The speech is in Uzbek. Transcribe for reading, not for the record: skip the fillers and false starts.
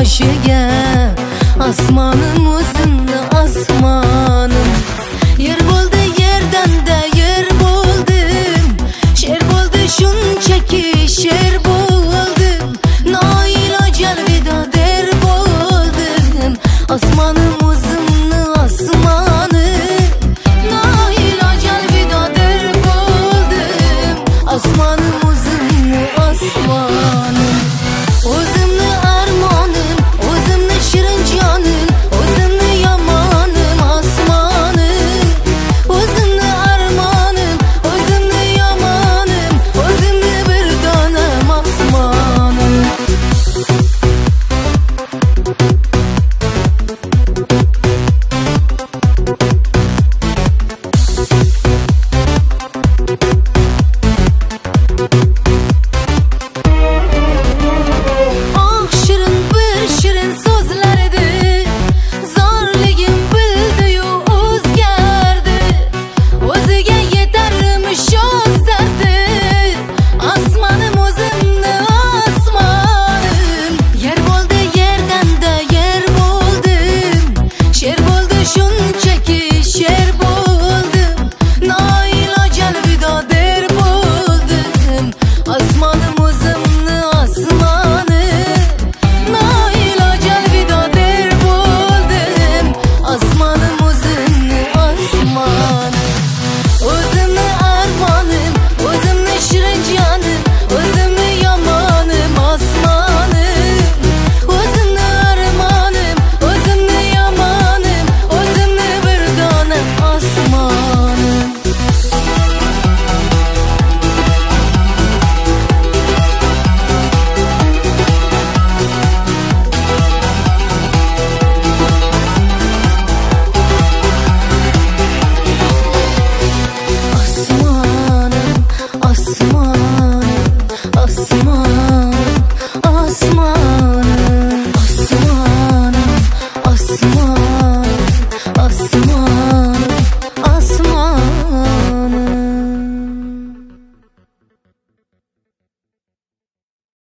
boshiga. Osmonim o'zimni osmonim. Yer bo'ldi yerdan-da yer bo'ldim. Sher bo'ldi shunchaki sher bo'ldim. Noiloj alvido der bo'ldim. Osmonim o'zimni osmonim. Noiloj alvido der bo'ldim. Osmonim o'zimni osmonim. O'zimni armonim, o'zimni shirin jonim, o'zimni yomonim osmonim. O'zimni armonim, o'zimni yomonim, o'zimni bir donam osmonim. Osmonim, osmonim, osmonim.